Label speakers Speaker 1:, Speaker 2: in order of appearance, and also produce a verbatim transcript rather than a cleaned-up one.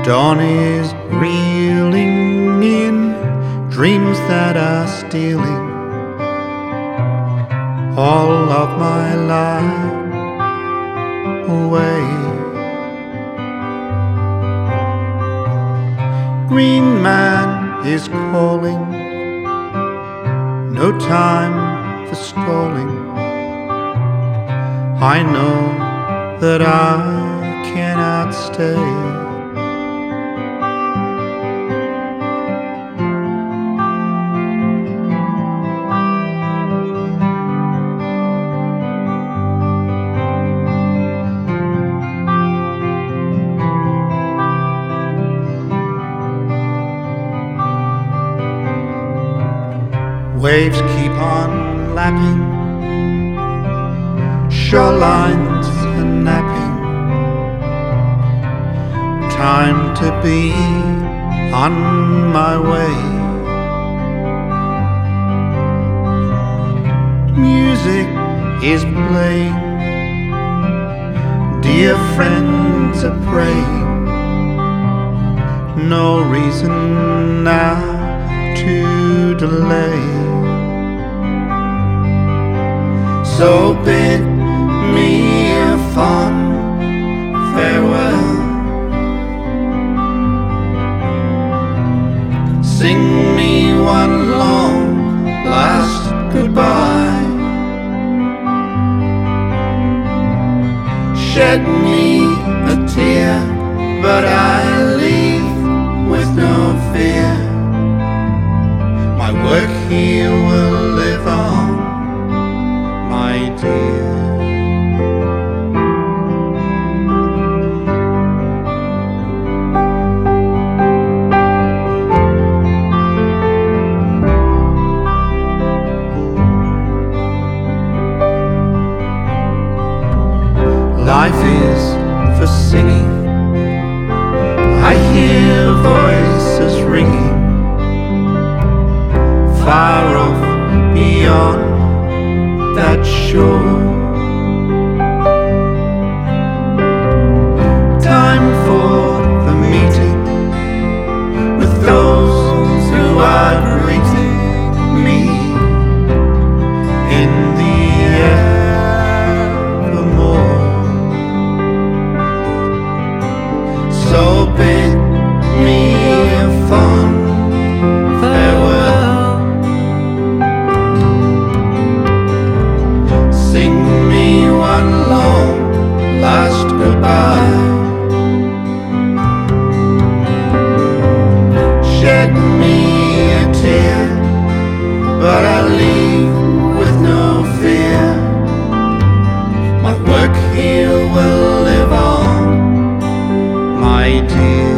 Speaker 1: Dawn is reeling in dreams that are stealing all of my life away. Green man is calling, no time for stalling. I know that I cannot stay. Waves keep on lapping, shorelines are napping. Time to be on my way. Music is playing, dear friends are praying. No reason now to delay. So bid me a fond farewell. Sing me one long last goodbye. Shed me a tear, but I leave with no fear. My work here will live on, my dear. Life is for singing. I hear voices ringing, far off beyond that shore. Time for the meeting with those who are greeting me in the evermore. So bid me a fond farewell. Sing me one long last goodbye. Shed me a tear, but I leave with no fear. My work here will live on, my dear.